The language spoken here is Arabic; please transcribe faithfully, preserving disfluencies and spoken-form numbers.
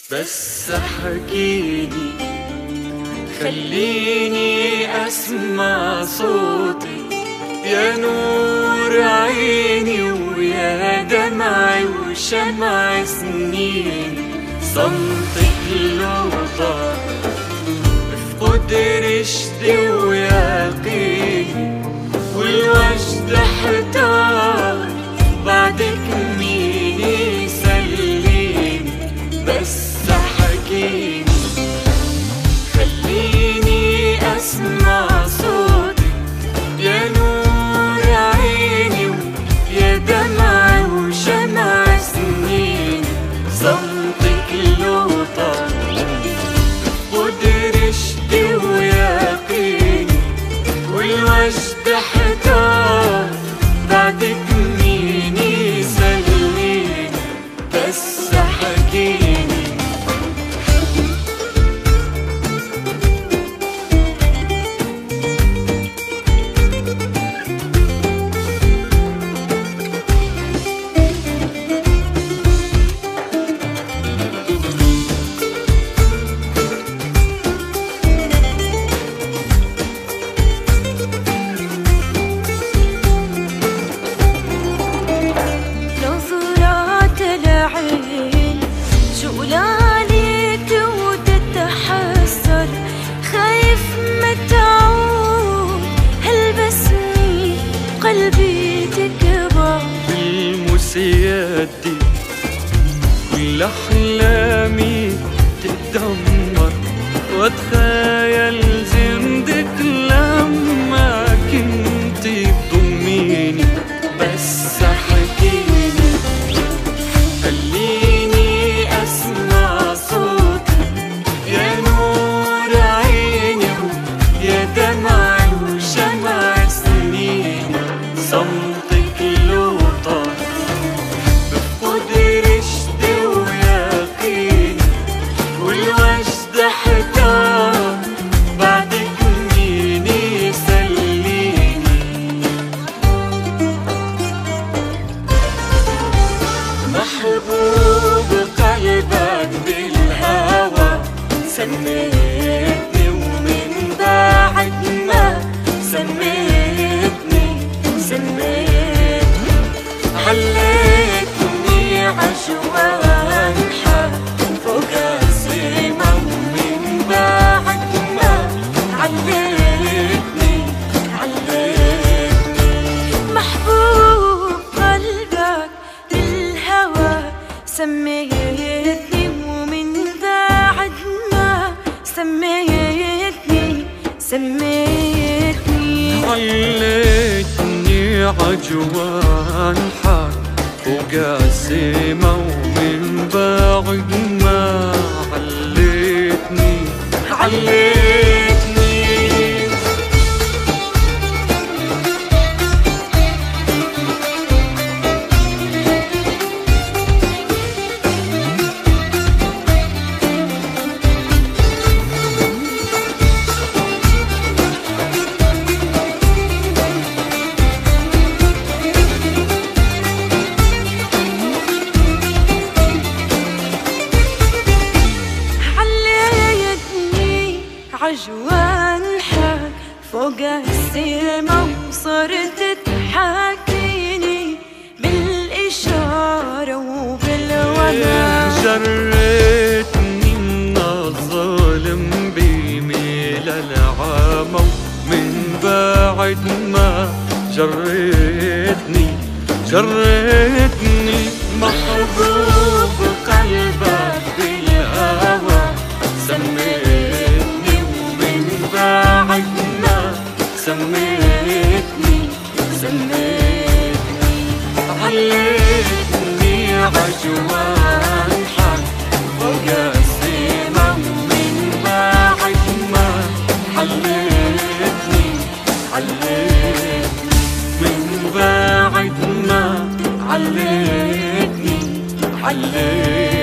بس حكيني خليني أسمع صوتك يا نور عيني ويا دمعي وشمع سنيني. صمتك لوطة بفقد رشدي ويقيني والوجد احتار بعدك مين يسليني. بس حكيني خليني أسمع صوتك يا نور عيني ويا دمعي وشمع سنيني. صمتك لوطة بفقد رشدي ويقيني والوجد احتار بعدك مين يسليني. بس حكيني قلبي تكبر بالمسيادي كل أحلامي تتدمر واتخيل زندك لما كنتي تضميني. بس حكيني خليني أسمع صوتك يا نور عيني ويا دمعي وشمع سنيني. صمتك لوطة بفقد رشدي ويقيني والوجد احتار بعدك مين يسليني. محبوب قلبك بالهوى سميتني ومن بعد ما سميتني سميتني عليتني عجوان حب فوق السما ومن بعد ما عليتني عليتني. محبوب قلبك بالهوى سميتني ومن بعد ما سميتني سميتني عليتني عجوان حار فوق السما ومن بعد ما عليتني عليتني. عجوان حال فوق السما وصرت تحاكيني بالإشارة وبالولا. جريتني من الظالم بيميل العامة ومن بعد ما جريتني جريتني. محبوب قلبك بالهوى سميتني ومن بعد ما سميتني سميتني عليتني عجوان حب فوق السما ومن بعد ما عليتني عليتني من بعد ما عليتني عليتني.